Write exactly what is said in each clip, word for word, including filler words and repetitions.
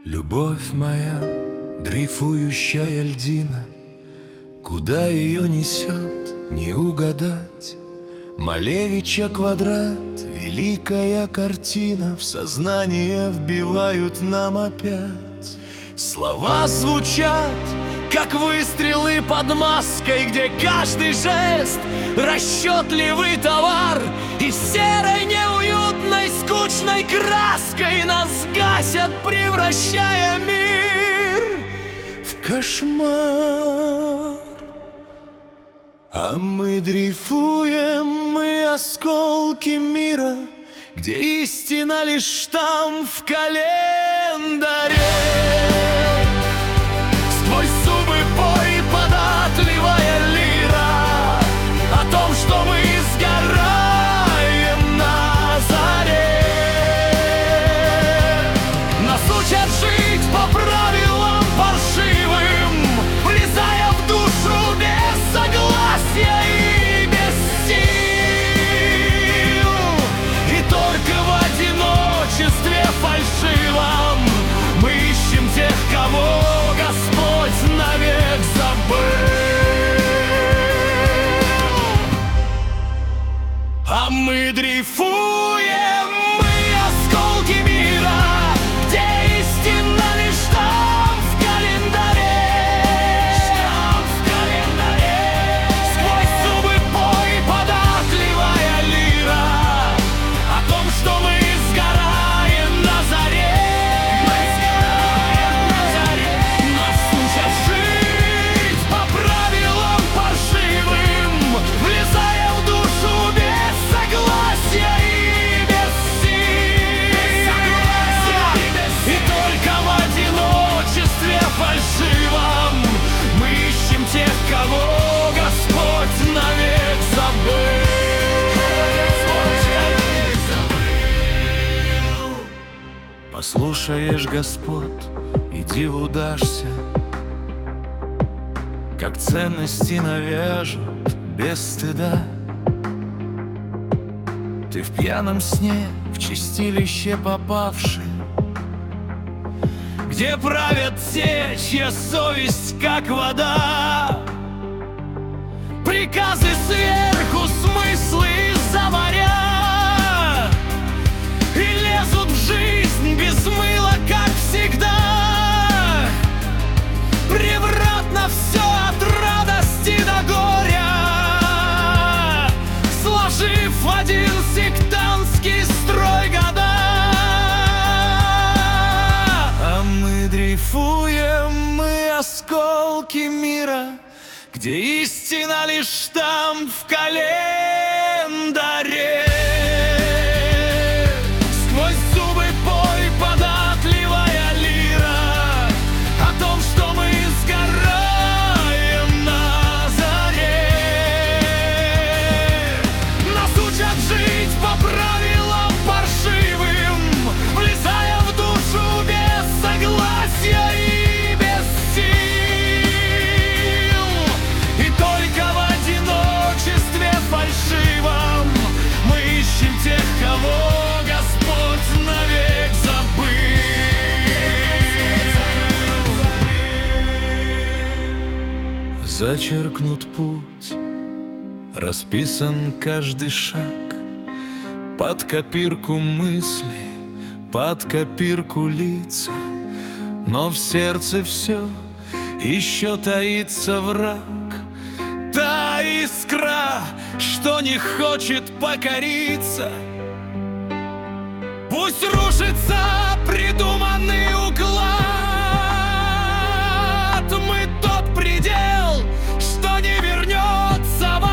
Любовь моя, дрейфующая льдина, куда ее несет, не угадать. Малевича квадрат, великая картина, в сознание вбивают нам опять. Слова звучат, как выстрелы под маской, где каждый жест — расчетливый товар. И серой, неуютной, скучной краской нас гасят, превращая мир в кошмар. А мы дрейфуем, мы осколки мира, где истина лишь штамп в календаре. Сквозь зубы бой, податливая лира о том, что мы сгораем на заре. Нас учат жить по правилам паршивым, влезая в душу без согласия и без сил. И только в одиночестве фальшивом мы ищем тех, кого Господь навек забыл. А мы дрейфуем, мы осколки мира, где истина лишь штамп в календаре. Штамп в календаре. Сквозь зубы бой, податливая лира о том, что мы сгораем на заре. Мы сгораем на заре. Нас учат жить по правилам паршивым, влезая в душу без согласия и без сил. И только в одиночестве фальшивом мы ищем тех, кого Господь навек забыл. Послушаешь господ и диву дашься, как ценности навяжут без стыда. Ты в пьяном сне, в чистилище попавший, где правят те, чья совесть как вода. Приказы сверху, смыслы из-за моря, и лезут в жизнь без мыла, как всегда. Превратно все от радости до горя, сложив в один сектантский строй года. А мы дрейфуем, мы осколки мира, где истина лишь штамп в календаре. Сквозь зубы бой, податливая лира о том, что мы сгораем на заре. Нас учат жить по правилам паршивым, влезая в душу без согласия и без сил. И только в одиночестве фальшивом мы ищем тех, кого Господь навек забыл. Зачеркнут путь, расписан каждый шаг, под копирку мысли, под копирку лица. Но в сердце все еще таится враг, та искра, что не хочет покориться. Пусть рушится придуманный уклад, мы тот предел, что не вернется в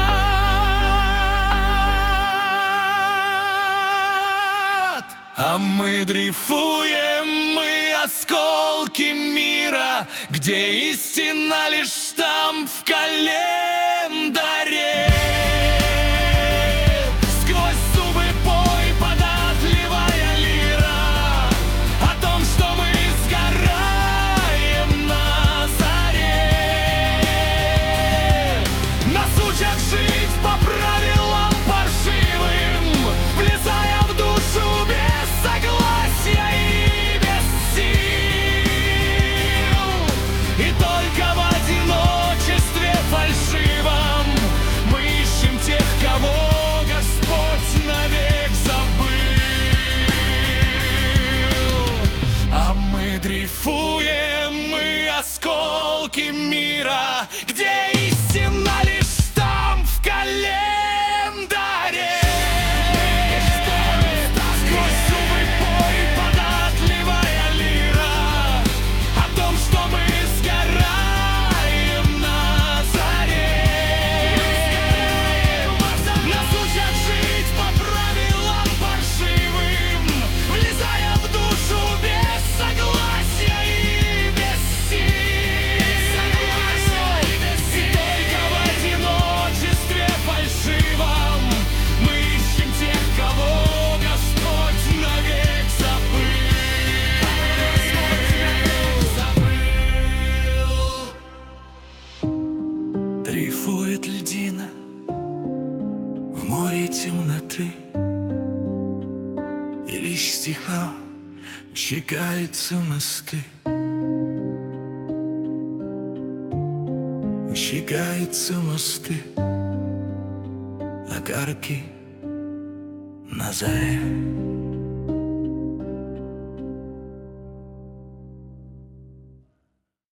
ад. А мы дрейфуем, мы осколки мира, где истина лишь штамп в календаре. Сквозь зубы бой, податливая лира о том, что мы сгораем на заре. Нас учат жить по правилам паршивым, влезая в душу без согласия и без сил. Мы дрейфуем, мы осколки мира, где истина лишь там в календаре. Сквозь зубы бой податливая лира о том, что мы сгораем на заре. Нас учат жить по правилам паршивым, влезая в душу без согласия и без сил. И только в одиночестве фальшивом мы ищем тех, кого Господь навек забыл. Дрейфует льдина в море темноты, и лишь стихам щекаются мосты. Щекаются мосты, огарки на заре.